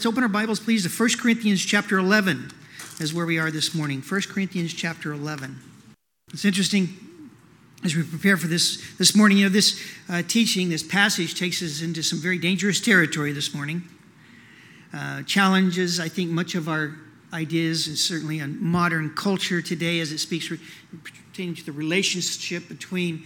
Let's open our Bibles, please, to 1 Corinthians chapter 11 is where we are this morning. 1 Corinthians chapter 11. It's interesting as we prepare for this morning. This teaching, this passage takes us into some very dangerous territory this morning. Challenges, I think, much of our ideas, and certainly on modern culture today as it speaks pertaining to the relationship between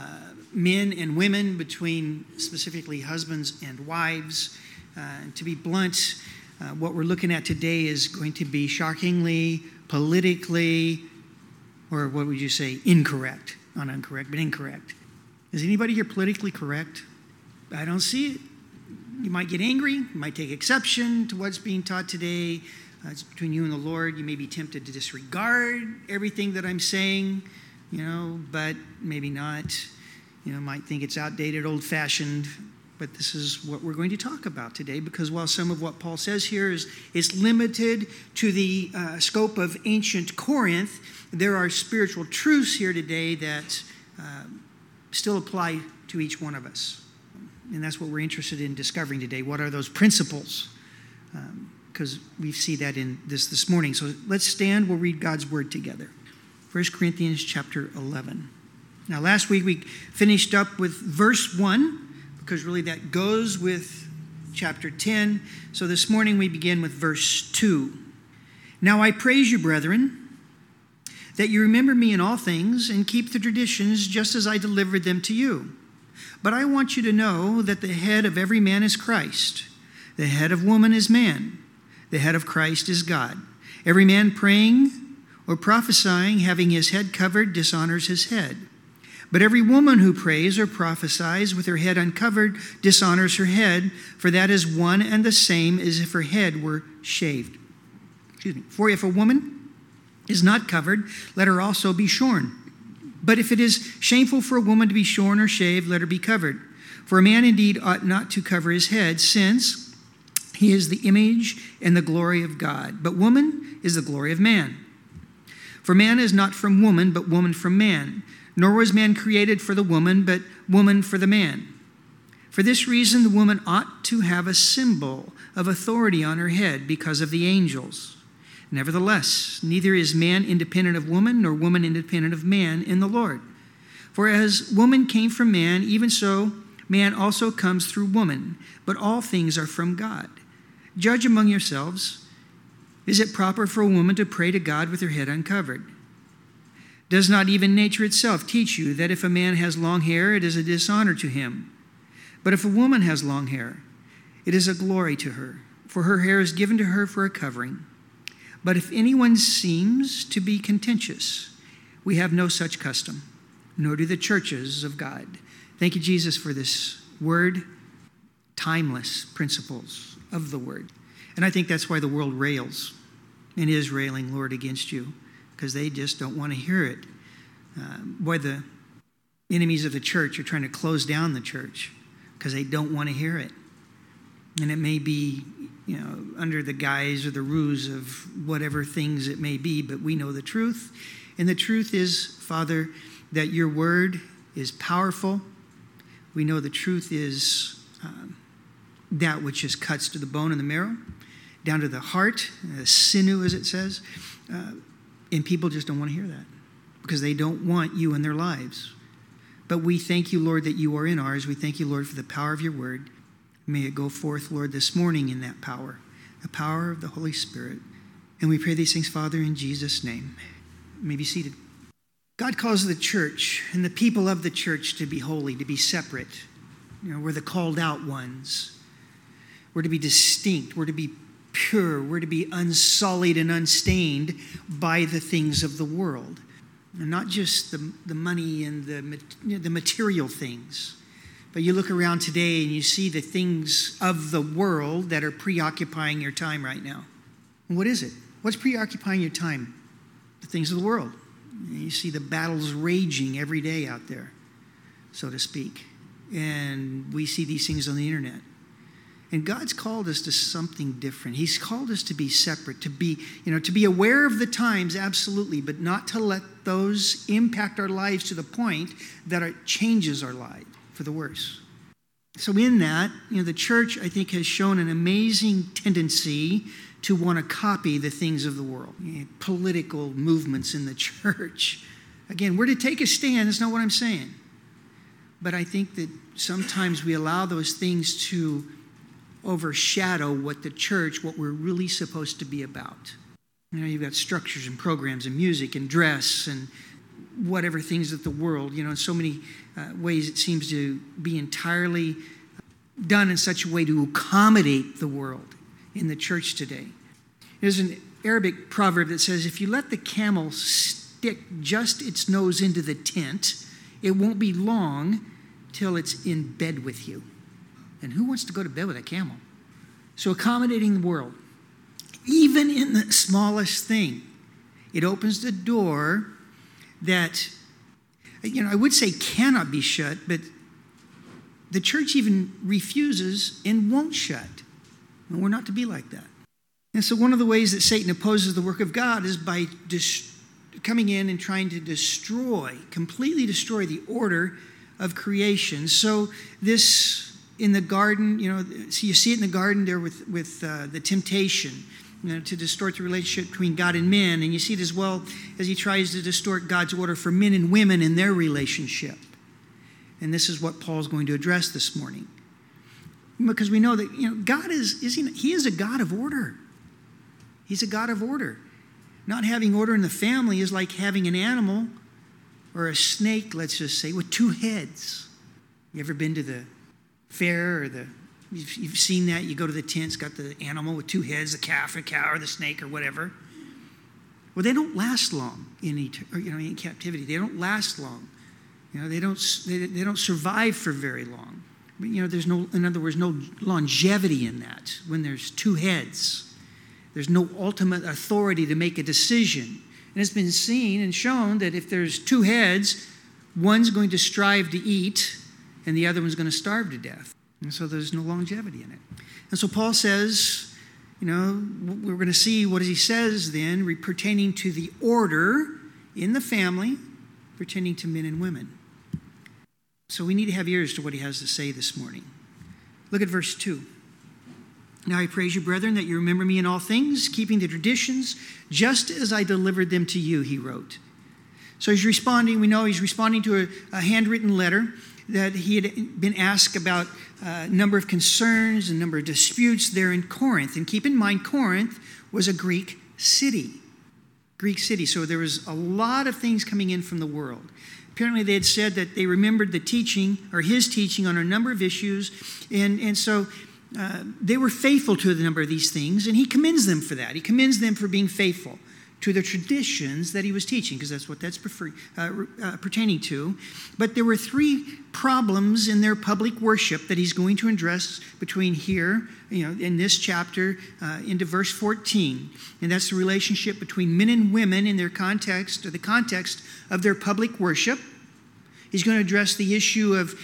men and women, between specifically husbands and wives. To be blunt, what we're looking at today is going to be shockingly, politically, or what would you say, incorrect. Not incorrect, but incorrect. Is anybody here politically correct? I don't see it. You might get angry. You might take exception to what's being taught today. It's between you and the Lord. You may be tempted to disregard everything that I'm saying, but maybe not. Might think it's outdated, old-fashioned. But this is what we're going to talk about today, because while some of what Paul says here is limited to the scope of ancient Corinth, there are spiritual truths here today that still apply to each one of us. And that's what we're interested in discovering today. What are those principles? Because we see that in this morning. So let's stand. We'll read God's word together. 1 Corinthians chapter 11. Now, last week we finished up with verse 1. Because really that goes with chapter 10. So this morning we begin with verse 2. Now I praise you, brethren, that you remember me in all things and keep the traditions just as I delivered them to you. But I want you to know that the head of every man is Christ. The head of woman is man. The head of Christ is God. Every man praying or prophesying, having his head covered, dishonors his head. But every woman who prays or prophesies with her head uncovered dishonors her head, for that is one and the same as if her head were shaved. For if a woman is not covered, let her also be shorn. But if it is shameful for a woman to be shorn or shaved, let her be covered. For a man indeed ought not to cover his head, since he is the image and the glory of God. But woman is the glory of man. For man is not from woman, but woman from man. Nor was man created for the woman, but woman for the man. For this reason, the woman ought to have a symbol of authority on her head because of the angels. Nevertheless, neither is man independent of woman, nor woman independent of man in the Lord. For as woman came from man, even so man also comes through woman. But all things are from God. Judge among yourselves. Is it proper for a woman to pray to God with her head uncovered? Does not even nature itself teach you that if a man has long hair, it is a dishonor to him? But if a woman has long hair, it is a glory to her, for her hair is given to her for a covering. But if anyone seems to be contentious, we have no such custom, nor do the churches of God. Thank you, Jesus, for this word, timeless principles of the word. And I think that's why the world rails and is railing, Lord, against you. Because they just don't want to hear it. Why the enemies of the church are trying to close down the church because they don't want to hear it. And it may be, under the guise or the ruse of whatever things it may be, but we know the truth. And the truth is, Father, that your word is powerful. We know the truth is that which just cuts to the bone and the marrow, down to the heart, the sinew, as it says. And people just don't want to hear that because they don't want you in their lives. But we thank you, Lord, that you are in ours. We thank you, Lord, for the power of your word. May it go forth, Lord, this morning in that power, the power of the Holy Spirit. And we pray these things, Father, in Jesus' name. You may be seated. God calls the church and the people of the church to be holy, to be separate. We're the called out ones. We're to be distinct. We're to be pure. We're to be unsullied and unstained by the things of the world. And not just the money and the material things. But you look around today and you see the things of the world that are preoccupying your time right now. And what is it? What's preoccupying your time? The things of the world. And you see the battles raging every day out there, so to speak. And we see these things on the internet. And God's called us to something different. He's called us to be separate, to be aware of the times, absolutely, but not to let those impact our lives to the point that it changes our life for the worse. So in that, the church, I think, has shown an amazing tendency to want to copy the things of the world. Political movements in the church. Again, we're to take a stand. That's not what I'm saying. But I think that sometimes we allow those things to overshadow what we're really supposed to be about. You've got structures and programs and music and dress and whatever things of the world, in so many ways it seems to be entirely done in such a way to accommodate the world in the church today. There's an Arabic proverb that says, if you let the camel stick just its nose into the tent, it won't be long till it's in bed with you. And who wants to go to bed with a camel? So accommodating the world, even in the smallest thing, it opens the door that, I would say cannot be shut, but the church even refuses and won't shut. And we're not to be like that. And so one of the ways that Satan opposes the work of God is by coming in and trying to completely destroy the order of creation. So this in the garden, so you see it in the garden there with the temptation, to distort the relationship between God and men. And you see it as well as he tries to distort God's order for men and women in their relationship. And this is what Paul's going to address this morning. Because we know that, God he is a God of order. He's a God of order. Not having order in the family is like having an animal or a snake, let's just say, with two heads. You ever been to the fair or you've seen that? You go to the tent, it's got the animal with two heads, the calf, or cow, or the snake, or whatever. Well, they don't last long in captivity. They don't last long. They don't survive for very long. But, there's in other words, no longevity in that when there's two heads. There's no ultimate authority to make a decision. And it's been seen and shown that if there's two heads, one's going to strive to eat and the other one's going to starve to death. And so there's no longevity in it. And so Paul says, we're going to see what he says then pertaining to the order in the family, pertaining to men and women. So we need to have ears to what he has to say this morning. Look at verse 2. Now I praise you, brethren, that you remember me in all things, keeping the traditions, just as I delivered them to you, he wrote. So he's responding, we know he's responding to a handwritten letter that he had been asked about a number of concerns, a number of disputes there in Corinth. And keep in mind, Corinth was a Greek city. So there was a lot of things coming in from the world. Apparently they had said that they remembered the teaching, or his teaching, on a number of issues. And so they were faithful to a number of these things, and he commends them for that. He commends them for being faithful to the traditions that he was teaching, because that's what that's pertaining to. But there were three problems in their public worship that he's going to address between here, in this chapter, into verse 14. And that's the relationship between men and women in their context, or the context of their public worship. He's going to address the issue of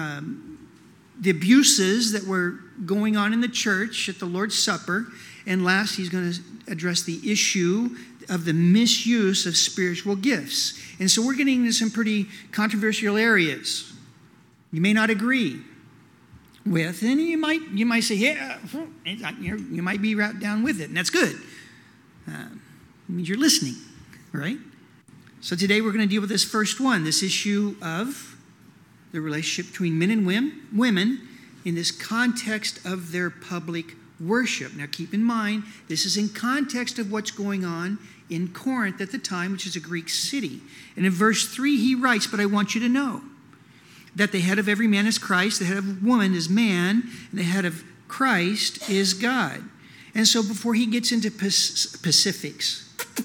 the abuses that were going on in the church at the Lord's Supper. And last, he's going to address the issue of the misuse of spiritual gifts. And so we're getting into some pretty controversial areas. You may not agree with, and you might say, yeah, you might be right down with it, and that's good. It means you're listening, right? So today we're going to deal with this first one, this issue of the relationship between men and women in this context of their public worship. Now keep in mind, this is in context of what's going on in Corinth at the time, which is a Greek city. And in verse 3 he writes, but I want you to know that the head of every man is Christ, the head of woman is man, and the head of Christ is God. And so before he gets into specifics,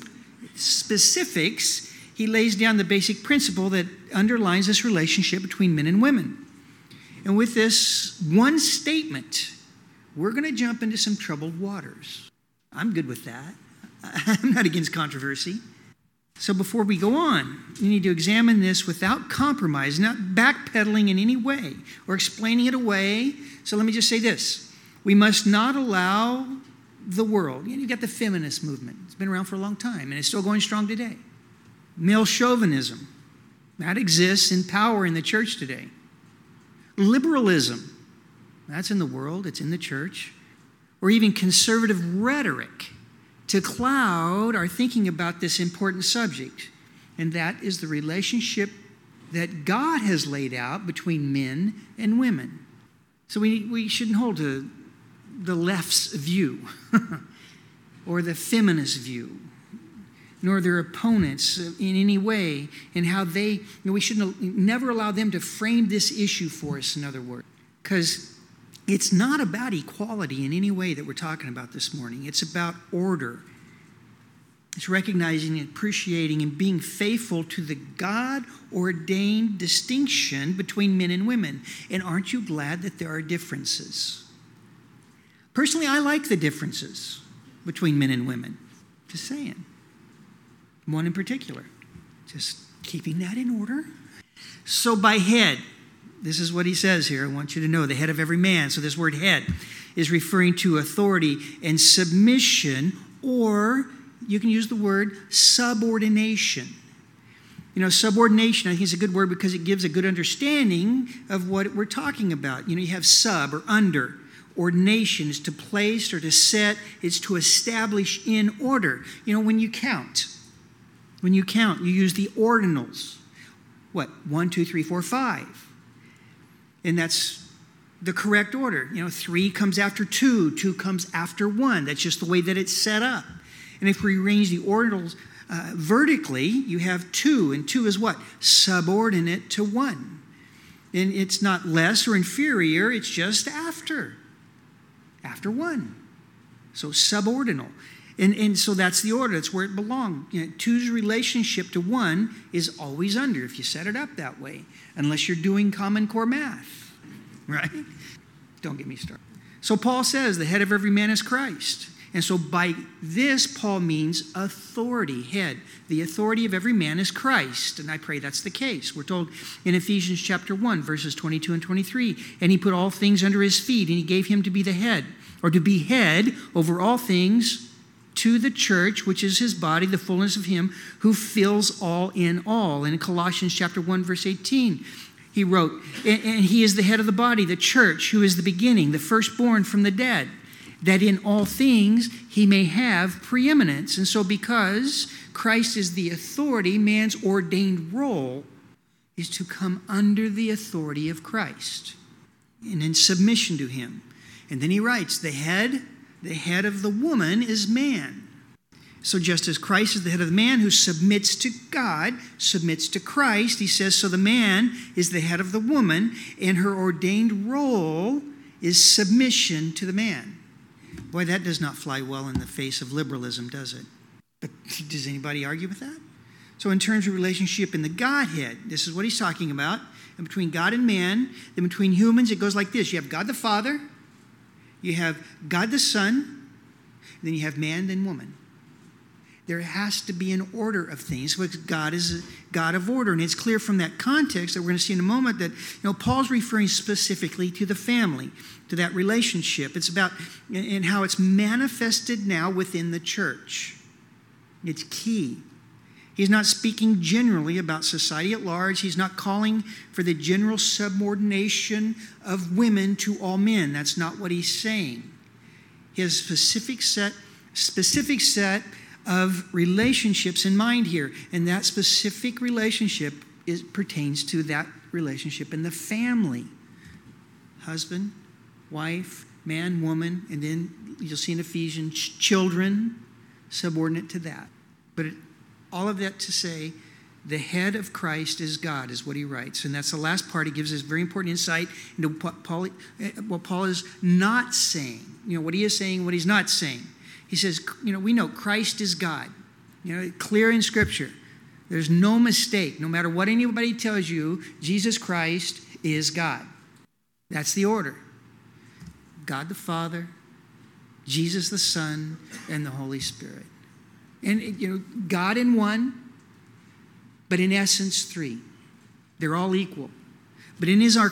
he lays down the basic principle that underlines this relationship between men and women. And with this one statement, we're going to jump into some troubled waters. I'm good with that. I'm not against controversy. So before we go on, you need to examine this without compromise, not backpedaling in any way or explaining it away. So let me just say this. We must not allow the world. You've got the feminist movement. It's been around for a long time, and it's still going strong today. Male chauvinism. That exists in power in the church today. Liberalism. That's in the world, it's in the church. Or even conservative rhetoric to cloud our thinking about this important subject. And that is the relationship that God has laid out between men and women. So we shouldn't hold to the left's view or the feminist view, nor their opponents in any way, and how they, we shouldn't never allow them to frame this issue for us, in other words. Because it's not about equality in any way that we're talking about this morning. It's about order. It's recognizing and appreciating and being faithful to the God-ordained distinction between men and women. And aren't you glad that there are differences? Personally, I like the differences between men and women. Just saying. One in particular. Just keeping that in order. So by head, this is what he says here. I want you to know the head of every man. So this word head is referring to authority and submission, or you can use the word subordination. Subordination, I think, is a good word because it gives a good understanding of what we're talking about. You have sub or under. Ordination is to place or to set. It's to establish in order. When you count, you use the ordinals. What? 1, 2, 3, 4, 5. And that's the correct order. 3 comes after 2. 2 comes after 1. That's just the way that it's set up. And if we arrange the ordinals vertically, you have 2. And 2 is what? Subordinate to 1. And it's not less or inferior. It's just after 1. So subordinal. And so that's the order. That's where it belongs. 2's relationship to 1 is always under, if you set it up that way. Unless you're doing Common Core math. Right? Don't get me started. So Paul says the head of every man is Christ. And so by this, Paul means authority, head. The authority of every man is Christ. And I pray that's the case. We're told in Ephesians chapter 1, verses 22 and 23, and he put all things under his feet, and he gave him to be the head, or to be head over all things to the church, which is his body, the fullness of him who fills all in all. And in Colossians chapter 1, verse 18, he wrote, and he is the head of the body, the church, who is the beginning, the firstborn from the dead, that in all things he may have preeminence. And so because Christ is the authority, man's ordained role is to come under the authority of Christ and in submission to him. And then he writes, the head of the woman is man. So just as Christ is the head of the man who submits to God, submits to Christ, he says, so the man is the head of the woman, and her ordained role is submission to the man. Boy, that does not fly well in the face of liberalism, does it? But does anybody argue with that? So in terms of relationship in the Godhead, this is what he's talking about. And between God and man, then between humans, it goes like this. You have God the Father, you have God the Son, and then you have man, then woman. There has to be an order of things because God is a God of order. And it's clear from that context that we're going to see in a moment that Paul's referring specifically to the family, to that relationship. It's about and how it's manifested now within the church. It's key. He's not speaking generally about society at large. He's not calling for the general subordination of women to all men. That's not what he's saying. He has a specific set of relationships in mind here. And that specific relationship pertains to that relationship in the family. Husband, wife, man, woman, and then you'll see in Ephesians, children, subordinate to that. But all of that to say, the head of Christ is God, is what he writes. And that's the last part. He gives us very important insight into what Paul is not saying. What he is saying, what he's not saying. He says, we know Christ is God. Clear in Scripture. There's no mistake. No matter what anybody tells you, Jesus Christ is God. That's the order. God the Father, Jesus the Son, and the Holy Spirit. And, God in one, but in essence three. They're all equal. But in his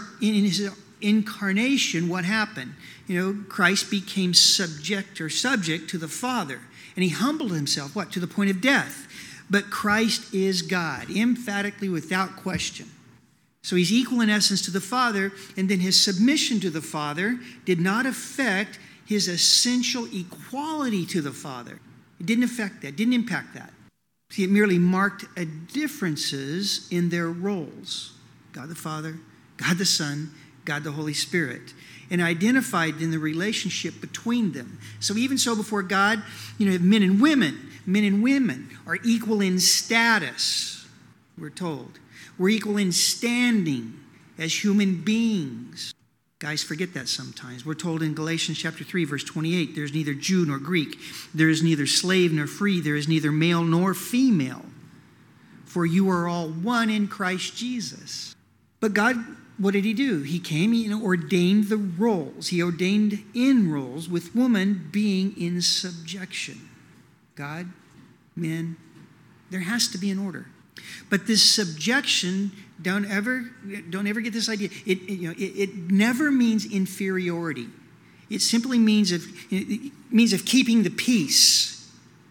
incarnation, what happened? Christ became subject to the Father. And he humbled himself, to the point of death. But Christ is God, emphatically, without question. So he's equal in essence to the Father, and then his submission to the Father did not affect his essential equality to the Father. It didn't affect that, didn't impact that. See, it merely marked differences in their roles. God the Father, God the Son, God the Holy Spirit, and identified in the relationship between them. So even so, before God, men and women are equal in status, we're told. We're equal in standing as human beings. Guys forget that sometimes. We're told in Galatians chapter 3, verse 28, there's neither Jew nor Greek. There is neither slave nor free. There is neither male nor female. For you are all one in Christ Jesus. But God, what did he do? He came, ordained the roles. He ordained in roles with woman being in subjection. God, men, there has to be an order. But this subjection, don't ever get this idea. It never means inferiority. It simply means of keeping the peace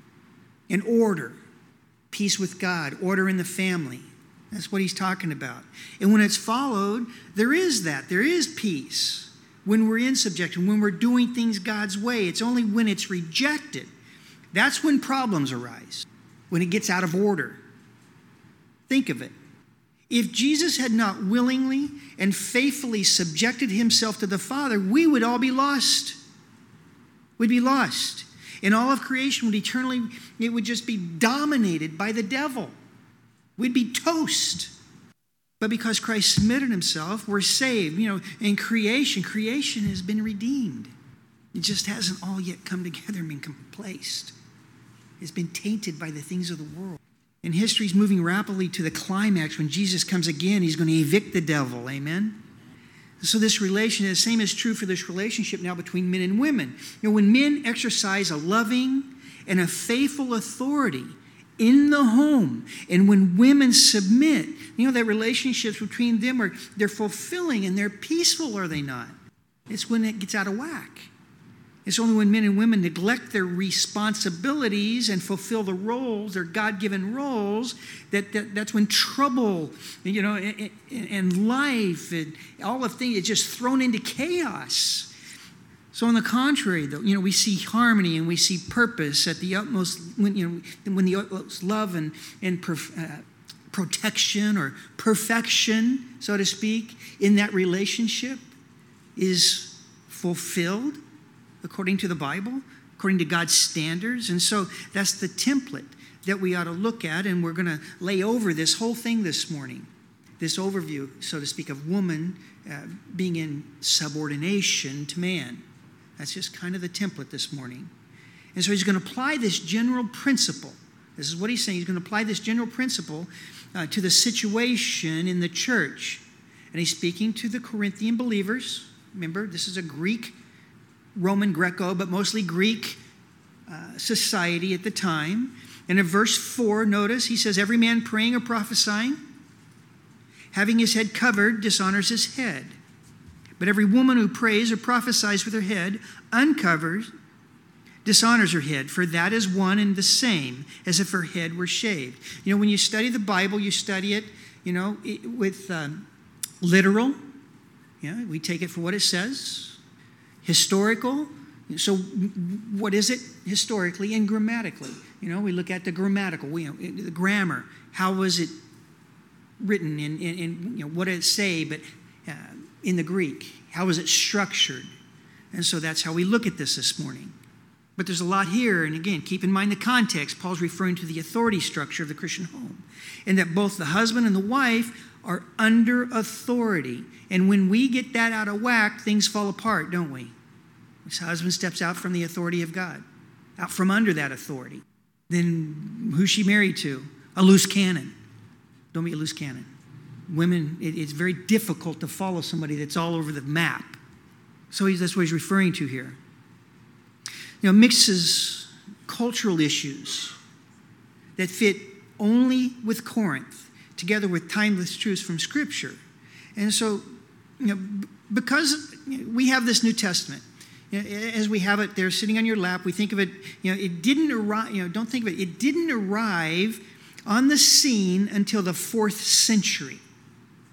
and order, peace with God, order in the family. That's what he's talking about. And when it's followed, there is peace. When we're in subjection, when we're doing things God's way, it's only when it's rejected. That's when problems arise, when it gets out of order. Think of it. If Jesus had not willingly and faithfully subjected himself to the Father, we would all be lost. We'd be lost. And all of creation would just be dominated by the devil. We'd be toast. But because Christ submitted himself, we're saved. In creation has been redeemed. It just hasn't all yet come together and been placed. It's been tainted by the things of the world. And history's moving rapidly to the climax. When Jesus comes again, he's going to evict the devil. Amen? So this relation, the same is true for this relationship now between men and women. When men exercise a loving and a faithful authority in the home, and when women submit, that relationships between them they're fulfilling and they're peaceful, are they not? It's when it gets out of whack. It's only when men and women neglect their responsibilities and fulfill the roles, their God-given roles, that's when trouble, and life and all of things, it's just thrown into chaos. So on the contrary, though, we see harmony and we see purpose at the utmost, when the utmost love and protection or perfection, so to speak, in that relationship is fulfilled according to the Bible, according to God's standards. And so that's the template that we ought to look at, and we're going to lay over this whole thing this morning, this overview, so to speak, of woman being in subordination to man. That's just kind of the template this morning. And so he's going to apply this general principle. This is what he's saying. He's going to apply this general principle to the situation in the church. And he's speaking to the Corinthian believers. Remember, this is a Roman Greco, but mostly Greek society at the time. And in verse 4, notice, he says, every man praying or prophesying, having his head covered, dishonors his head. But every woman who prays or prophesies with her head uncovered, dishonors her head, for that is one and the same as if her head were shaved. When you study the Bible, you study it, with literal. We take it for what it says. Historical. So what is it historically and grammatically? We look at the grammatical, the grammar. How was it written in what did it say, but in the Greek? How was it structured? And so that's how we look at this morning. But there's a lot here, and again, keep in mind the context. Paul's referring to the authority structure of the Christian home, and that both the husband and the wife are under authority. And when we get that out of whack, things fall apart, don't we? This husband steps out from the authority of God, out from under that authority. Then who's she married to? A loose cannon. Don't be a loose cannon. Women, it's very difficult to follow somebody that's all over the map. So that's what he's referring to here. Mixes cultural issues that fit only with Corinth, together with timeless truths from Scripture. And so, because we have this New Testament, as we have it there sitting on your lap, we think of it, it didn't arrive, don't think of it, it didn't arrive on the scene until the 4th century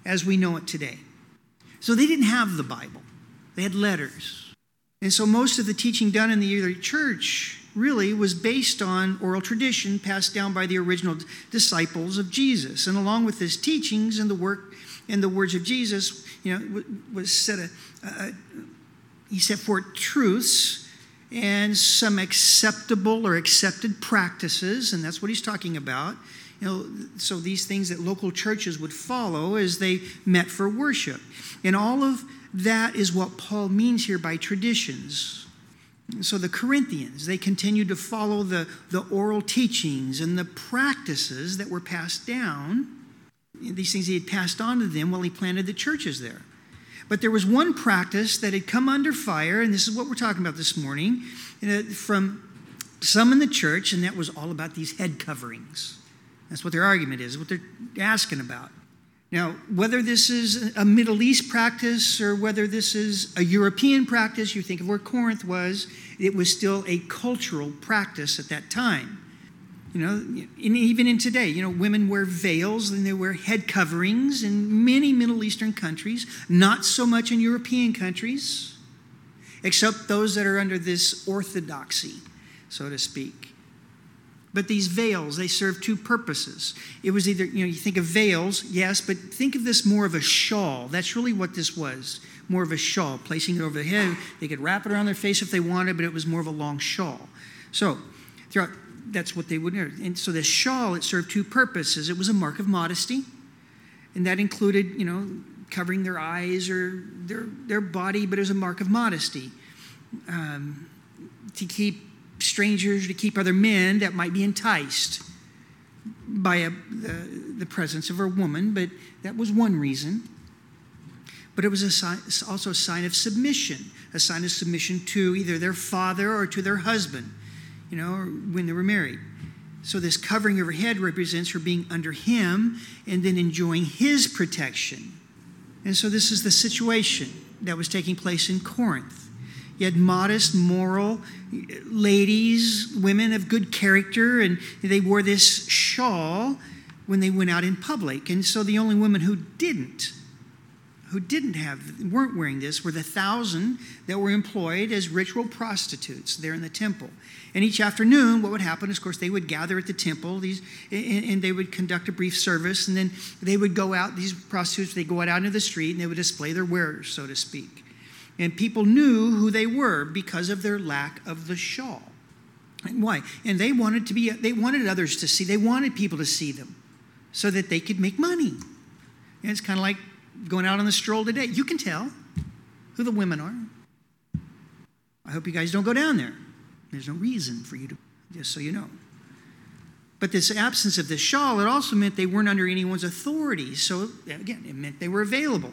as we know it today. So they didn't have the Bible. They had letters. And so most of the teaching done in the early church really was based on oral tradition passed down by the original disciples of Jesus. And along with his teachings and the work and the words of Jesus, was he set forth truths and some acceptable or accepted practices, and that's what he's talking about. So these things that local churches would follow as they met for worship. And all of that is what Paul means here by traditions. So the Corinthians, they continued to follow the oral teachings and the practices that were passed down, these things he had passed on to them while he planted the churches there. But there was one practice that had come under fire, and this is what we're talking about this morning, from some in the church, and that was all about these head coverings. That's what their argument is, what they're asking about. Now, whether this is a Middle East practice or whether this is a European practice, you think of where Corinth was, it was still a cultural practice at that time. And even in today, women wear veils and they wear head coverings in many Middle Eastern countries, not so much in European countries, except those that are under this orthodoxy, so to speak. But these veils, they serve two purposes. It was either, you think of veils, yes, but think of this more of a shawl. That's really what this was, more of a shawl, placing it over the head. They could wrap it around their face if they wanted, but it was more of a long shawl. So that's what they would wear. And so this shawl, it served two purposes. It was a mark of modesty, and that included, covering their eyes or their body, but it was a mark of modesty. To keep strangers, to keep other men that might be enticed by the presence of a woman, but that was one reason. But it was also a sign of submission to either their father or to their husband, when they were married. So this covering of her head represents her being under him and then enjoying his protection. And so this is the situation that was taking place in Corinth. You had modest, moral ladies, women of good character, and they wore this shawl when they went out in public. And so the only women who weren't wearing this were the 1,000 that were employed as ritual prostitutes there in the temple. And each afternoon, what would happen is, of course, they would gather at the temple, and they would conduct a brief service, and then they would go out, these prostitutes, they go out into the street, and they would display their wares, so to speak. And people knew who they were because of their lack of the shawl. And why? And they wanted others to see, they wanted people to see them so that they could make money. And it's kind of like going out on the stroll today. You can tell who the women are. I hope you guys don't go down there. There's no reason for you to, just so you know. But this absence of the shawl, it also meant they weren't under anyone's authority. So again, it meant they were available.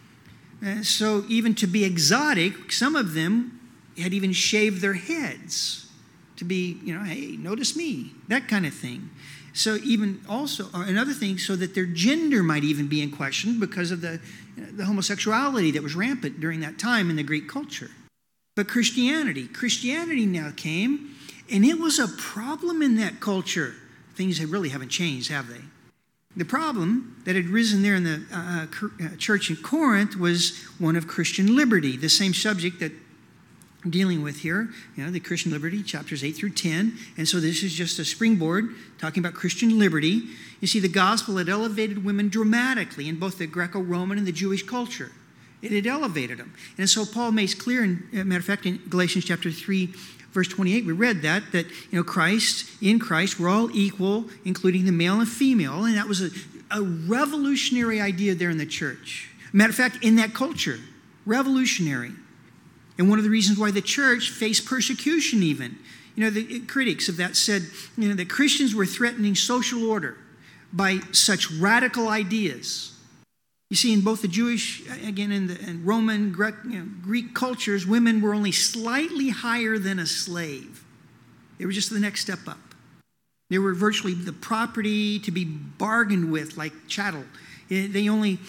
So even to be exotic, some of them had even shaved their heads to be, hey, notice me, that kind of thing. So even also, another thing, so that their gender might even be in question because of the homosexuality that was rampant during that time in the Greek culture. But Christianity now came, and it was a problem in that culture. Things really haven't changed, have they? The problem that had risen there in the church in Corinth was one of Christian liberty, the same subject that I'm dealing with here, the Christian liberty, chapters 8 through 10. And so this is just a springboard talking about Christian liberty. You see, the gospel had elevated women dramatically in both the Greco-Roman and the Jewish culture. It had elevated them. And so Paul makes clear, matter of fact, in Galatians chapter 3, verse 28, we read that in Christ, we're all equal, including the male and female. And that was a revolutionary idea there in the church. Matter of fact, in that culture, revolutionary. And one of the reasons why the church faced persecution even. The critics of that said, that Christians were threatening social order by such radical ideas. You see, in both the Jewish, again, and Roman, Greek cultures, women were only slightly higher than a slave. They were just the next step up. They were virtually the property to be bargained with, like chattel. They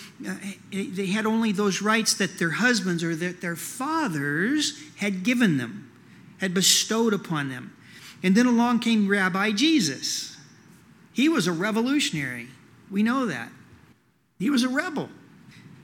had only those rights that their husbands or that their fathers had given them, had bestowed upon them. And then along came Rabbi Jesus. He was a revolutionary. We know that. He was a rebel.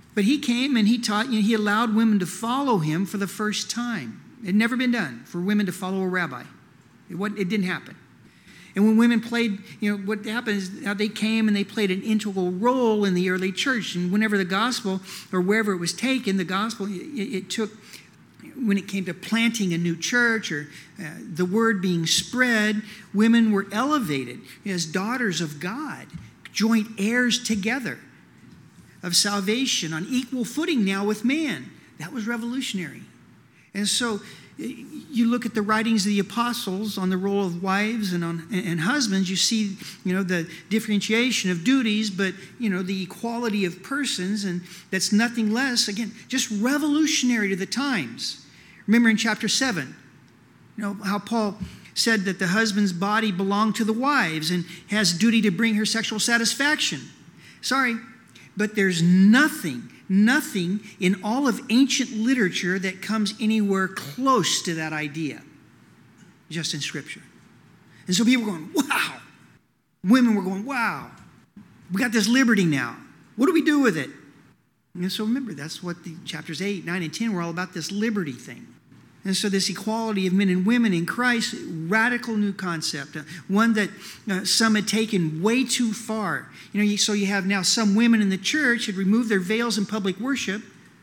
But he came and he taught, he allowed women to follow him for the first time. It had never been done for women to follow a rabbi. It didn't happen. And when women played, what happened is they came and they played an integral role in the early church. And whenever the gospel, or wherever it was taken, the gospel, it took, when it came to planting a new church or the word being spread, women were elevated as daughters of God, joint heirs together of salvation on equal footing now with man. That was revolutionary. And so you look at the writings of the apostles on the role of wives and husbands, you see, the differentiation of duties, but, the equality of persons, and that's nothing less, again, just revolutionary to the times. Remember in chapter 7, how Paul said that the husband's body belonged to the wives and has duty to bring her sexual satisfaction. Sorry, but there's nothing in all of ancient literature that comes anywhere close to that idea, just in Scripture. And so people were going, wow. Women were going, wow. We got this liberty now. What do we do with it? And so remember, that's what the chapters 8, 9, and 10 were all about, this liberty thing. And so this equality of men and women in Christ, radical new concept, one that some had taken way too far. So you have now some women in the church had removed their veils in public worship,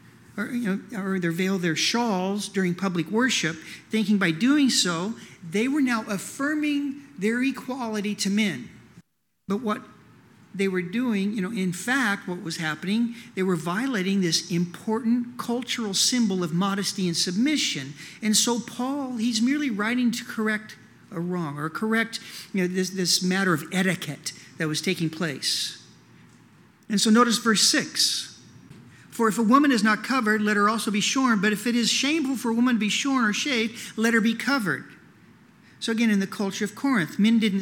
or their shawls during public worship, thinking by doing so, they were now affirming their equality to men. But what they were doing, in fact, what was happening, they were violating this important cultural symbol of modesty and submission. And so Paul, he's merely writing to correct a wrong, or correct, this matter of etiquette that was taking place. And so notice verse 6. For if a woman is not covered, let her also be shorn. But if it is shameful for a woman to be shorn or shaved, let her be covered. So again, in the culture of Corinth, men didn't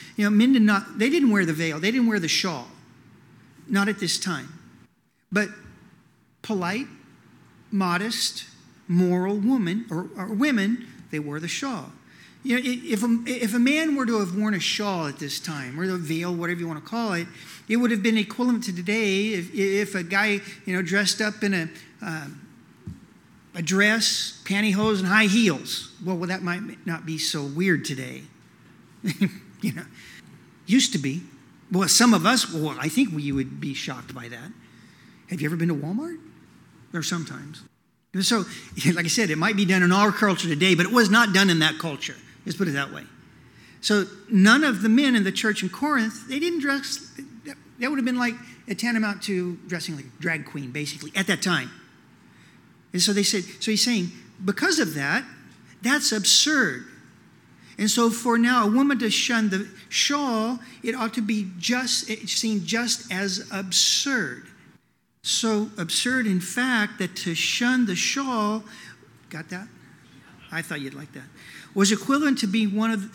wear the veil. They didn't wear the shawl. Not at this time. But polite, modest, moral women, or women, they wore the shawl. If a man were to have worn a shawl at this time, or a veil, whatever you want to call it, it would have been equivalent to today if a guy, dressed up in a dress, pantyhose, and high heels. Well, that might not be so weird today. Used to be. Well, some of us, I think you would be shocked by that. Have you ever been to Walmart? Or sometimes. And so, like I said, it might be done in our culture today, but it was not done in that culture. Let's put it that way. So none of the men in the church in Corinth, they didn't dress. That would have been like a tantamount to dressing like a drag queen, basically, at that time. And so they said, so he's saying, because of that, that's absurd. And so for now, a woman to shun the shawl, it ought to be seen just as absurd. So absurd, in fact, that to shun the shawl, got that? I thought you'd like that. Was equivalent to being one of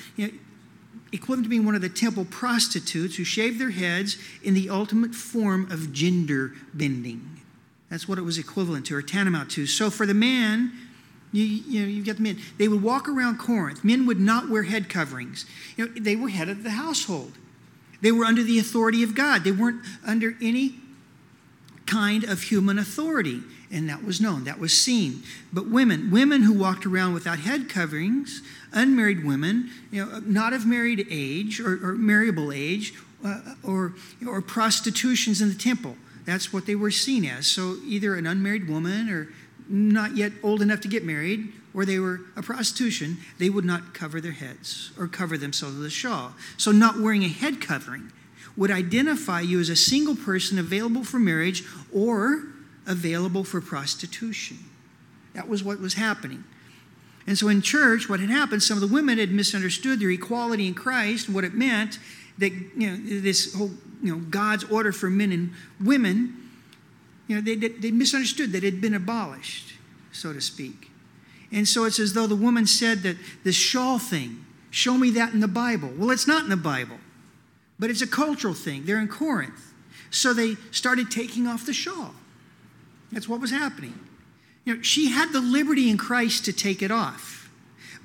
the temple prostitutes who shaved their heads in the ultimate form of gender bending. That's what it was equivalent to, or tantamount to. So for the man, you get the men. They would walk around Corinth. Men would not wear head coverings. They were head of the household. They were under the authority of God. They weren't under any kind of human authority. And that was known. That was seen. But women who walked around without head coverings, unmarried women, not of married age or marriable age, or prostitutions in the temple. That's what they were seen as. So either an unmarried woman or not yet old enough to get married, or they were a prostitution, they would not cover their heads or cover themselves with a shawl. So not wearing a head covering would identify you as a single person available for marriage or available for prostitution. That was what was happening. And so in church, what had happened, some of the women had misunderstood their equality in Christ and what it meant, that this whole God's order for men and women, they misunderstood that it had been abolished, so to speak. And so it's as though the woman said that this shawl thing, show me that in the Bible. Well, it's not in the Bible, but it's a cultural thing. They're in Corinth. So they started taking off the shawl. That's what was happening. She had the liberty in Christ to take it off.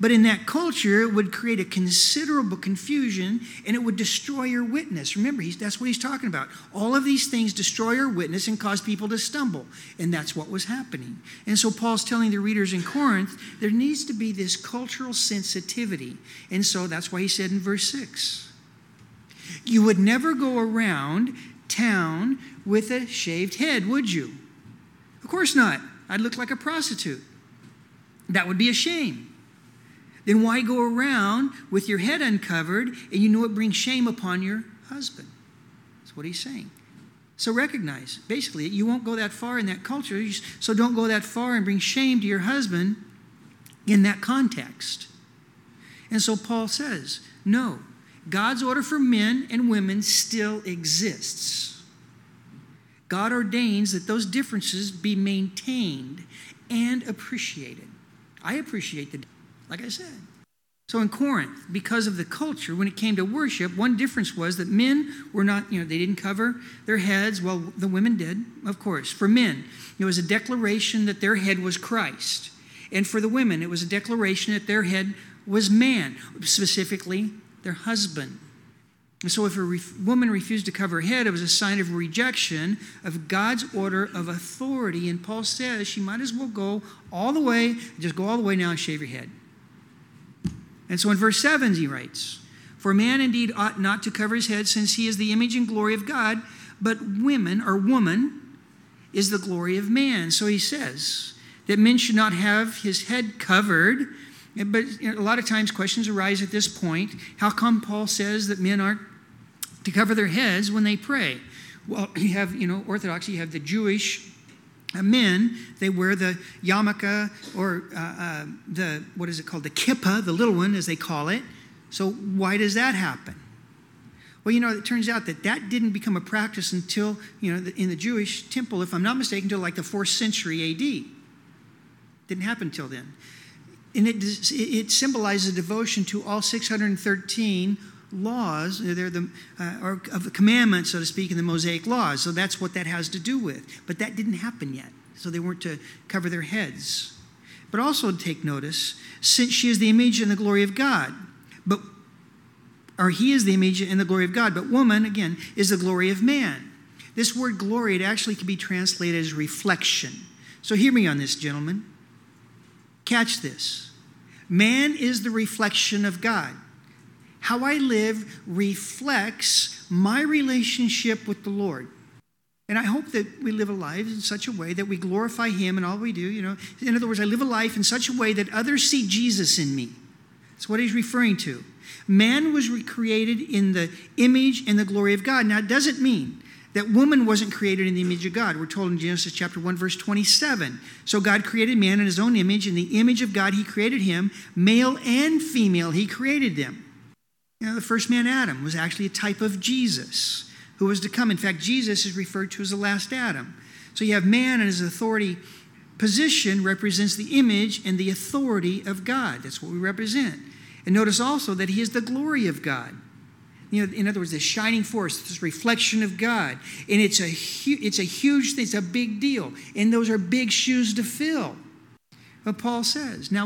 But in that culture, it would create a considerable confusion, and it would destroy your witness. Remember, that's what he's talking about. All of these things destroy your witness and cause people to stumble. And that's what was happening. And so Paul's telling the readers in Corinth, there needs to be this cultural sensitivity. And so that's why he said in verse 6, you would never go around town with a shaved head, would you? Of course not. I'd look like a prostitute. That would be a shame. Then why go around with your head uncovered and you know it brings shame upon your husband? That's what he's saying. So recognize, basically, you won't go that far in that culture, so don't go that far and bring shame to your husband in that context. And so Paul says, no, God's order for men and women still exists. God ordains that those differences be maintained and appreciated. I appreciate like I said. So in Corinth, because of the culture, when it came to worship, one difference was that men were not, they didn't cover their heads. Well, the women did, of course. For men, it was a declaration that their head was Christ. And for the women, it was a declaration that their head was man, specifically their husband. And so if a woman refused to cover her head, it was a sign of rejection of God's order of authority. And Paul says she might as well go all the way, just go all the way now and shave your head. And so in verse 7 he writes, for a man indeed ought not to cover his head, since he is the image and glory of God, but woman is the glory of man. So he says that men should not have his head covered. But a lot of times questions arise at this point. How come Paul says that men aren't to cover their heads when they pray? Well, you have, Orthodoxy, you have the Jewish men, they wear the yarmulke or what is it called? The kippah, the little one as they call it. So why does that happen? Well, it turns out that didn't become a practice until, in the Jewish temple, if I'm not mistaken, until like the 4th century AD. Didn't happen until then. And it symbolizes devotion to all 613 laws, they're or of the commandments, so to speak, in the Mosaic laws. So that's what that has to do with. But that didn't happen yet. So they weren't to cover their heads. But also take notice, since she is the image and the glory of God, or he is the image and the glory of God, but woman, again, is the glory of man. This word glory, it actually can be translated as reflection. So hear me on this, gentlemen. Catch this. Man is the reflection of God. How I live reflects my relationship with the Lord. And I hope that we live a life in such a way that we glorify him in all we do. In other words, I live a life in such a way that others see Jesus in me. That's what he's referring to. Man was created in the image and the glory of God. Now, it doesn't mean that woman wasn't created in the image of God. We're told in Genesis chapter 1, verse 27. So God created man in his own image. In the image of God, he created him. Male and female, he created them. The first man, Adam, was actually a type of Jesus who was to come. In fact, Jesus is referred to as the last Adam. So you have man and his authority position represents the image and the authority of God. That's what we represent. And notice also that he is the glory of God. In other words, the shining force, this reflection of God. And it's a huge thing. It's a big deal. And those are big shoes to fill. But Paul says, now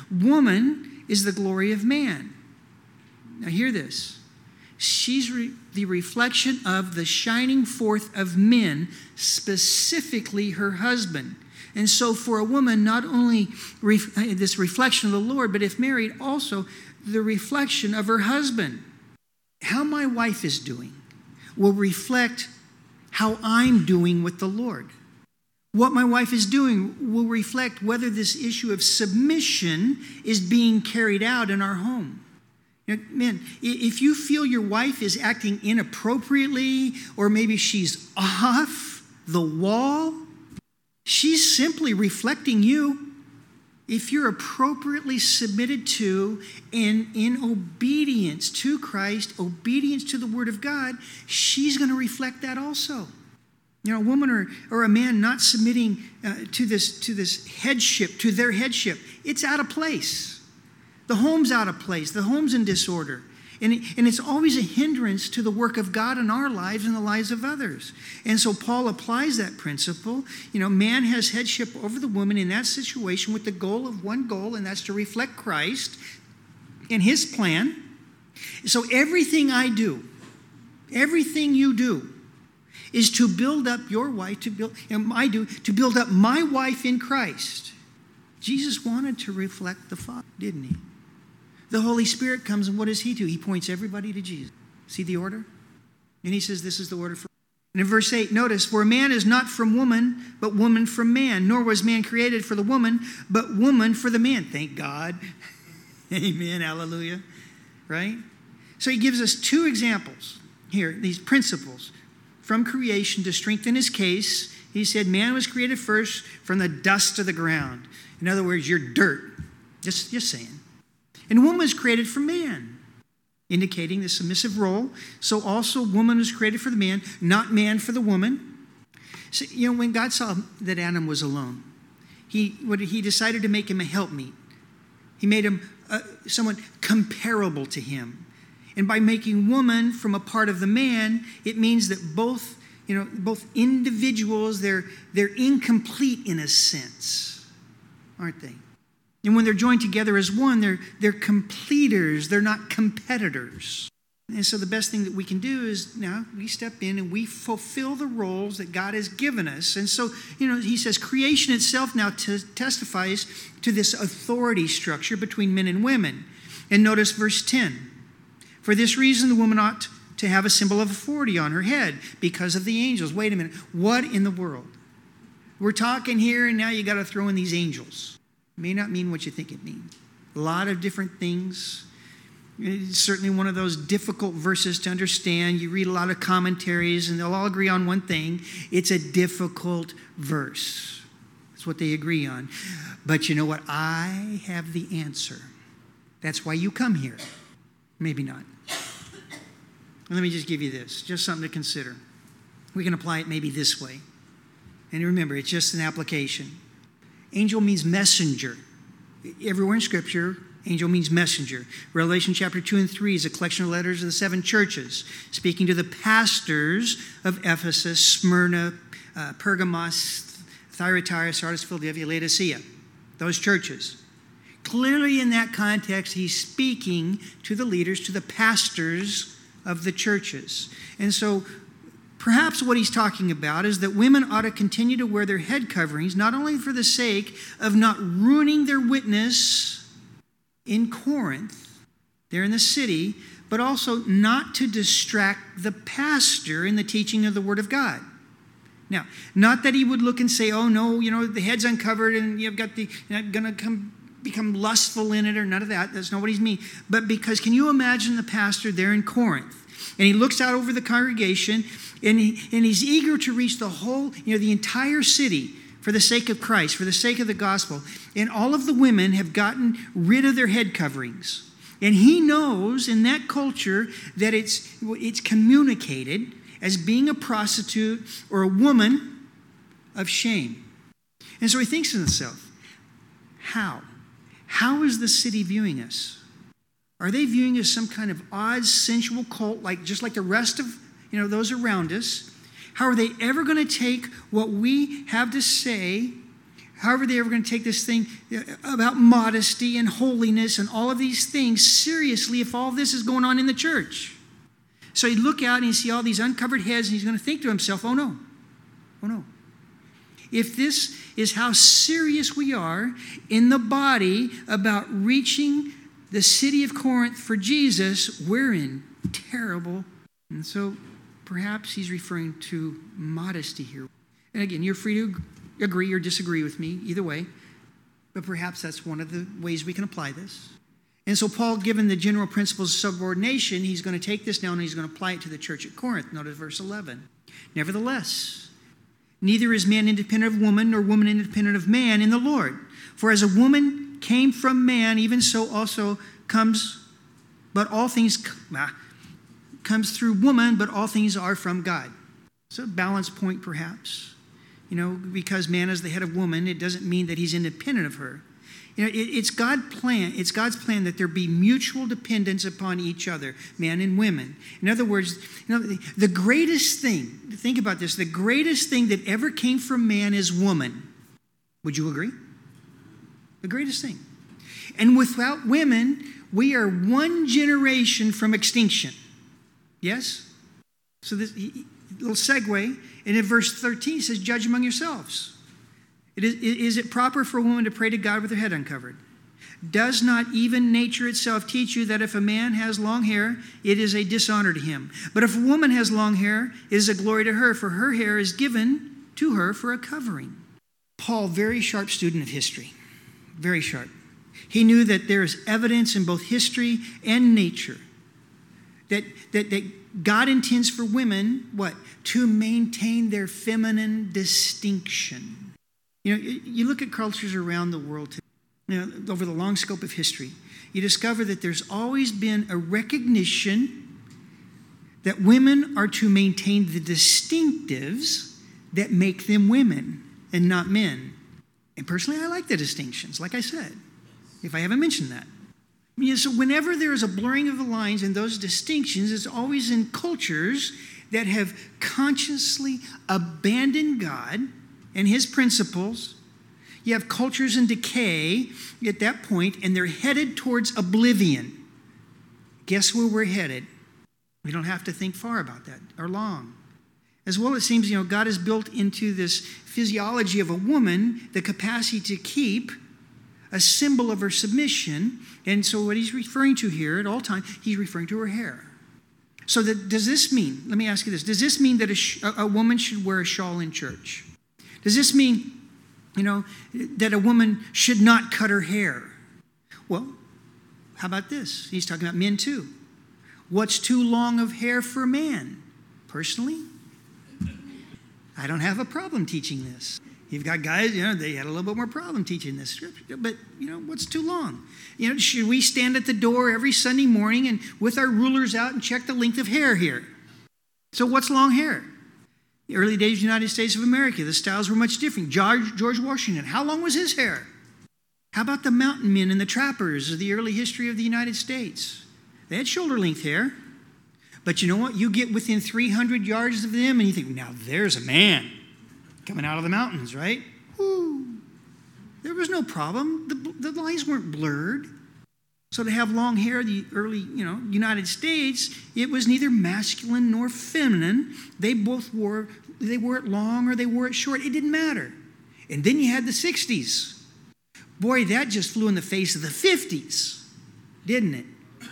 woman is the glory of man. Now hear this. She's the reflection of the shining forth of men, specifically her husband. And so for a woman, not only this reflection of the Lord, but if married, also the reflection of her husband. How my wife is doing will reflect how I'm doing with the Lord. What my wife is doing will reflect whether this issue of submission is being carried out in our home. Men, if you feel your wife is acting inappropriately, or maybe she's off the wall, she's simply reflecting you. If you're appropriately submitted to and in obedience to Christ, obedience to the Word of God, she's going to reflect that also. A woman or a man not submitting to this headship, to their headship, it's out of place. The home's out of place. The home's in disorder. And it's always a hindrance to the work of God in our lives and the lives of others. And so Paul applies that principle. Man has headship over the woman in that situation with the goal of one goal, and that's to reflect Christ and his plan. So everything I do, everything you do, is to build up your wife, to build up my wife in Christ. Jesus wanted to reflect the Father, didn't he? The Holy Spirit comes, and what does he do? He points everybody to Jesus. See the order? And he says, this is the order for. And in verse 8, notice, for a man is not from woman, but woman from man. Nor was man created for the woman, but woman for the man. Thank God. Amen. Hallelujah. Right? So he gives us two examples here, these principles from creation to strengthen his case. He said man was created first from the dust of the ground. In other words, you're dirt. Just saying. And woman was created for man, indicating the submissive role. So also woman was created for the man, not man for the woman. So, when God saw that Adam was alone, he decided to make him a helpmeet. He made him someone comparable to him. And by making woman from a part of the man, it means that both individuals, they're incomplete in a sense, aren't they? And when they're joined together as one, they're completers. They're not competitors. And so the best thing that we can do is now we step in and we fulfill the roles that God has given us. And so, he says creation itself now testifies to this authority structure between men and women. And notice verse 10. For this reason, the woman ought to have a symbol of authority on her head because of the angels. Wait a minute. What in the world? We're talking here and now you got to throw in these angels. It may not mean what you think it means. A lot of different things. It's certainly one of those difficult verses to understand. You read a lot of commentaries and they'll all agree on one thing. It's a difficult verse. That's what they agree on. But you know what? I have the answer. That's why you come here. Maybe not. Let me just give you this. Just something to consider. We can apply it maybe this way. And remember, it's just an application. Angel means messenger. Everywhere in Scripture, angel means messenger. Revelation chapter 2 and 3 is a collection of letters of the 7 churches, speaking to the pastors of Ephesus, Smyrna, Pergamos, Thyatira, Sardis, Philadelphia, Laodicea. Those churches. Clearly in that context, he's speaking to the leaders, to the pastors of the churches. And so perhaps what he's talking about is that women ought to continue to wear their head coverings, not only for the sake of not ruining their witness in Corinth, there in the city, but also not to distract the pastor in the teaching of the Word of God. Now, not that he would look and say, oh no, the head's uncovered and you've got you're not going to become lustful in it or none of that. That's not what he's meaning. But because can you imagine the pastor there in Corinth? And he looks out over the congregation and he's eager to reach the whole, the entire city for the sake of Christ, for the sake of the gospel. And all of the women have gotten rid of their head coverings. And he knows in that culture that it's communicated as being a prostitute or a woman of shame. And so he thinks to himself, how? How is the city viewing us? Are they viewing us some kind of odd, sensual cult, just like the rest of those around us? How are they ever going to take what we have to say? How are they ever going to take this thing about modesty and holiness and all of these things seriously if all this is going on in the church? So he'd look out and he'd see all these uncovered heads and he's going to think to himself, oh no. If this is how serious we are in the body about reaching the city of Corinth for Jesus, we're in terrible. And so perhaps he's referring to modesty here. And again, you're free to agree or disagree with me, either way. But perhaps that's one of the ways we can apply this. And so Paul, given the general principles of subordination, he's going to take this now and he's going to apply it to the church at Corinth. Notice verse 11. Nevertheless, neither is man independent of woman, nor woman independent of man in the Lord. For as a woman came from man, even so also comes through woman, but all things are from God. So a balance point perhaps. Because man is the head of woman, it doesn't mean that he's independent of her. It's God's plan. It's God's plan that there be mutual dependence upon each other, men and women. In other words, the greatest thing, think about this, the greatest thing that ever came from man is woman. Would you agree? The greatest thing. And without women, we are one generation from extinction. Yes? So this little segue, and in verse 13 it says, judge among yourselves. Is it proper for a woman to pray to God with her head uncovered? Does not even nature itself teach you that if a man has long hair, it is a dishonor to him? But if a woman has long hair, it is a glory to her, for her hair is given to her for a covering. Paul, very sharp student of history. Very sharp. He knew that there is evidence in both history and nature that God intends for women, what? To maintain their feminine distinction. You look at cultures around the world today, over the long scope of history, you discover that there's always been a recognition that women are to maintain the distinctives that make them women and not men. And personally, I like the distinctions, like I said, if I haven't mentioned that. So whenever there is a blurring of the lines and those distinctions, it's always in cultures that have consciously abandoned God and his principles. You have cultures in decay at that point, and they're headed towards oblivion. Guess where we're headed? We don't have to think far about that or long. As well, it seems, God has built into this physiology of a woman the capacity to keep a symbol of her submission. And so what he's referring to here at all times, he's referring to her hair. So does this mean, let me ask you this, does this mean that a woman should wear a shawl in church? Does this mean, that a woman should not cut her hair? Well, how about this? He's talking about men too. What's too long of hair for a man? Personally, I don't have a problem teaching this. You've got guys, they had a little bit more problem teaching this scripture. But, what's too long? Should we stand at the door every Sunday morning and with our rulers out and check the length of hair here? So what's long hair? The early days of the United States of America, the styles were much different. George Washington, how long was his hair? How about the mountain men and the trappers of the early history of the United States? They had shoulder-length hair. But you know what? You get within 300 yards of them and you think, now there's a man coming out of the mountains, right? Woo. There was no problem. The lines weren't blurred. So to have long hair, the early, United States, it was neither masculine nor feminine. They wore it long or they wore it short. It didn't matter. And then you had the 60s. Boy, that just flew in the face of the 50s, didn't it?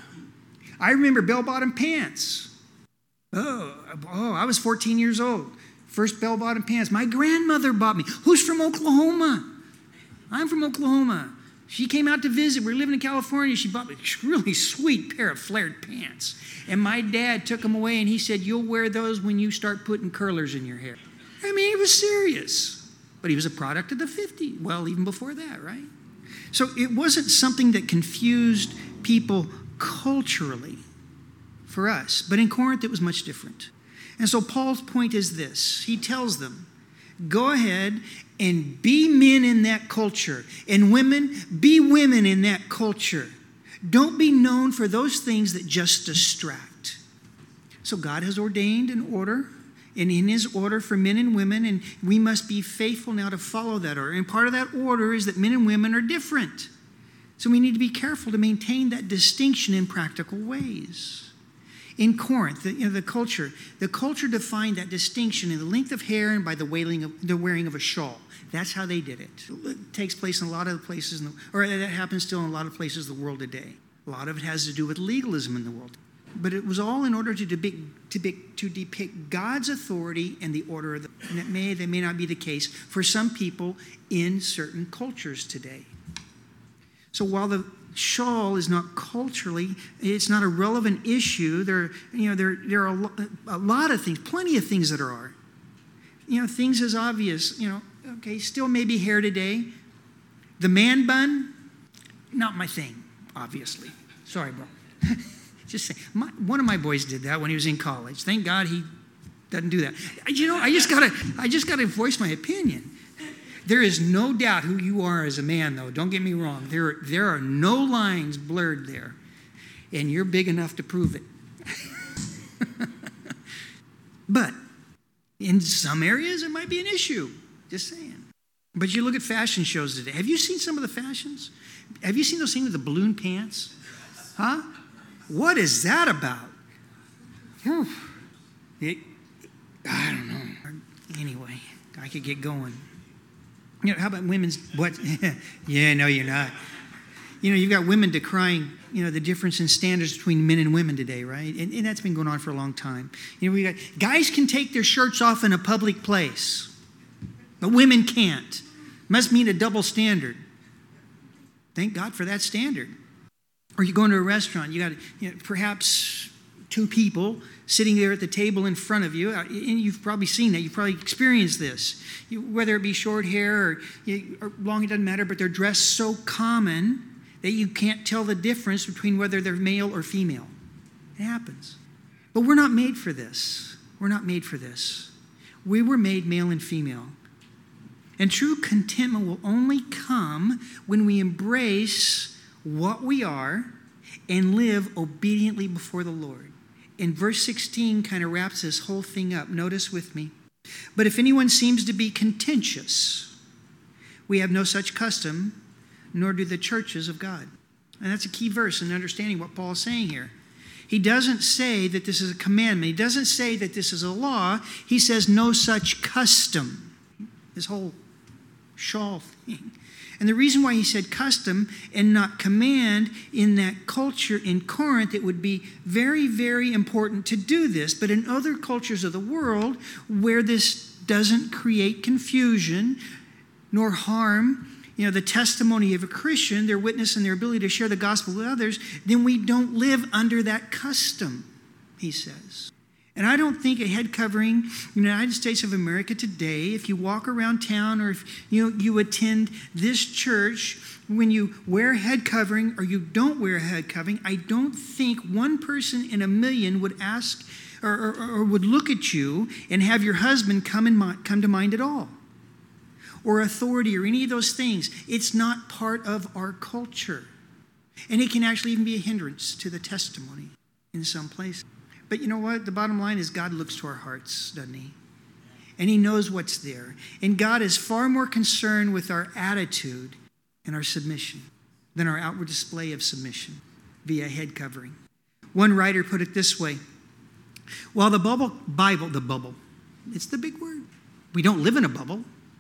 I remember bell-bottom pants. Oh, I was 14 years old. First bell-bottom pants. My grandmother bought me. Who's from Oklahoma? I'm from Oklahoma. She came out to visit. We were living in California. She bought me a really sweet pair of flared pants. And my dad took them away and he said, you'll wear those when you start putting curlers in your hair. I mean, he was serious. But he was a product of the 50s. Well, even before that, right? So it wasn't something that confused people culturally for us. But in Corinth, it was much different. And so Paul's point is this. He tells them, go ahead and be men in that culture. And women, be women in that culture. Don't be known for those things that just distract. So God has ordained an order, and in his order for men and women, and we must be faithful now to follow that order. And part of that order is that men and women are different. So we need to be careful to maintain that distinction in practical ways. In Corinth, the culture defined that distinction in the length of hair and by the wearing of a shawl. That's how they did it. It takes place in a lot of the places, that happens still in a lot of places in the world today. A lot of it has to do with legalism in the world. But it was all in order to depict God's authority and the order of and that may not be the case for some people in certain cultures today. So while the shawl is not culturally, it's not a relevant issue. There are a lot of things, plenty of things that are. Things as obvious, still maybe hair today. The man bun, not my thing, obviously. Sorry, bro. Just say, one of my boys did that when he was in college. Thank God he doesn't do that. I just gotta voice my opinion. There is no doubt who you are as a man, though. Don't get me wrong. There are no lines blurred there. And you're big enough to prove it. But in some areas, it might be an issue. Just saying. But you look at fashion shows today. Have you seen some of the fashions? Have you seen those things with the balloon pants? Huh? What is that about? Whew. I don't know. Anyway, I could get going. How about women's, what? Yeah, no, you're not. You've got women decrying, the difference in standards between men and women today, right? And that's been going on for a long time. We got guys can take their shirts off in a public place, but women can't. Must mean a double standard. Thank God for that standard. Or you go into a restaurant, you got perhaps two people sitting there at the table in front of you, and you've probably seen that. You've probably experienced this. Whether it be short hair or long, it doesn't matter, but they're dressed so common that you can't tell the difference between whether they're male or female. It happens. But we're not made for this. We're not made for this. We were made male and female. And true contentment will only come when we embrace what we are and live obediently before the Lord. And verse 16 kind of wraps this whole thing up. Notice with me. But if anyone seems to be contentious, we have no such custom, nor do the churches of God. And that's a key verse in understanding what Paul is saying here. He doesn't say that this is a commandment. He doesn't say that this is a law. He says no such custom. This whole shawl thing. And the reason why he said custom and not command, in that culture in Corinth, it would be very, very important to do this. But in other cultures of the world where this doesn't create confusion nor harm, the testimony of a Christian, their witness and their ability to share the gospel with others, then we don't live under that custom, he says. And I don't think a head covering in the United States of America today, if you walk around town or if you attend this church, when you wear a head covering or you don't wear a head covering, I don't think one person in a million would ask or would look at you and have your husband come to mind at all. Or authority or any of those things. It's not part of our culture. And it can actually even be a hindrance to the testimony in some places. But you know what? The bottom line is God looks to our hearts, doesn't he? And he knows what's there. And God is far more concerned with our attitude and our submission than our outward display of submission via head covering. One writer put it this way. While the bubble, it's the big word. We don't live in a bubble.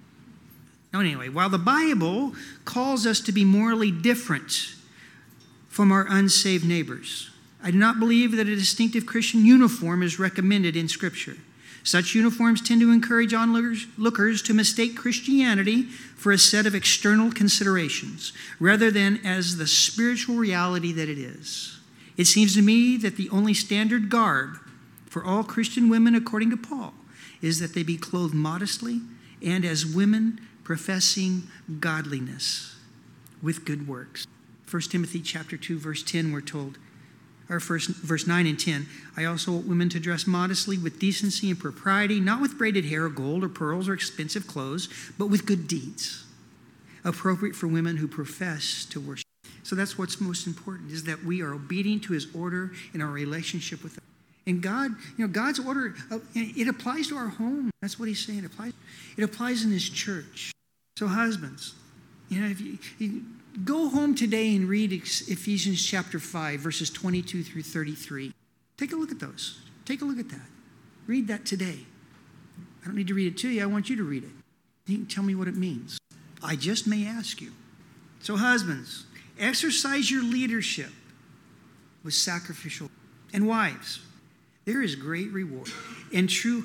No, anyway, while the Bible calls us to be morally different from our unsaved neighbors, I do not believe that a distinctive Christian uniform is recommended in Scripture. Such uniforms tend to encourage onlookers to mistake Christianity for a set of external considerations, rather than as the spiritual reality that it is. It seems to me that the only standard garb for all Christian women, according to Paul, is that they be clothed modestly and as women professing godliness with good works. 1 Timothy chapter 2, verse 10, we're told, or verse 9 and 10, I also want women to dress modestly with decency and propriety, not with braided hair or gold or pearls or expensive clothes, but with good deeds, appropriate for women who profess to worship. So that's what's most important, is that we are obedient to his order in our relationship with him. And God, God's order, it applies to our home. That's what he's saying. It applies in his church. So husbands, if you go home today and read Ephesians chapter 5, verses 22 through 33. Take a look at those. Take a look at that. Read that today. I don't need to read it to you. I want you to read it. You can tell me what it means. I just may ask you. So husbands, exercise your leadership with sacrificial. And wives, there is great reward in true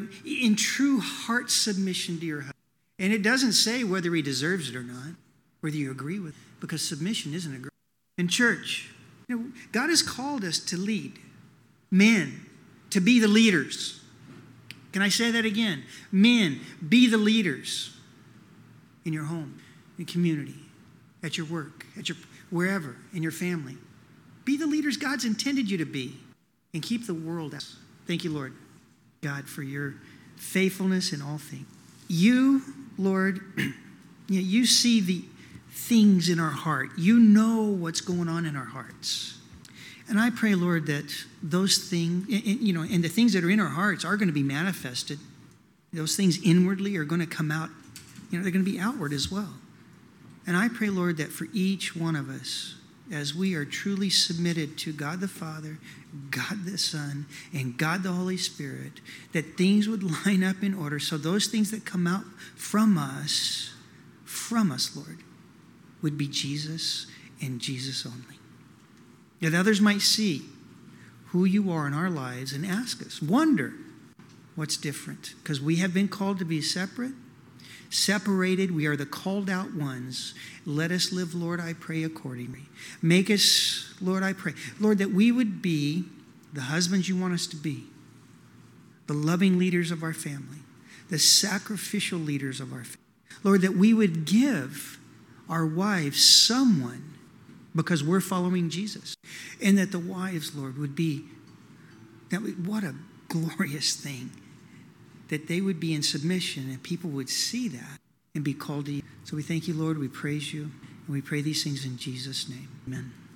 heart submission to your husband. And it doesn't say whether he deserves it or not, whether you agree with it, because submission isn't agreement. In church, God has called us to lead. Men, to be the leaders. Can I say that again? Men, be the leaders in your home, in community, at your work, wherever, in your family. Be the leaders God's intended you to be, and keep the world out. Thank you, Lord, God, for your faithfulness in all things. You, Lord, You see the things in our heart. You know what's going on in our hearts. And I pray, Lord, that those things, and the things that are in our hearts are going to be manifested. Those things inwardly are going to come out. They're going to be outward as well. And I pray, Lord, that for each one of us, as we are truly submitted to God the Father, God the Son, and God the Holy Spirit, that things would line up in order so those things that come out from us, Lord, would be Jesus and Jesus only. That others might see who you are in our lives and ask us, wonder what's different. Because we have been called to be separated. We are the called out ones. Let us live, Lord, I pray, accordingly. Make us, Lord, I pray, Lord, that we would be the husbands you want us to be, the loving leaders of our family, the sacrificial leaders of our family. Lord, that we would give our wives someone because we're following Jesus. And that the wives, Lord, would be, what a glorious thing, that they would be in submission and people would see that and be called to you. So we thank you, Lord. We praise you. And we pray these things in Jesus' name. Amen.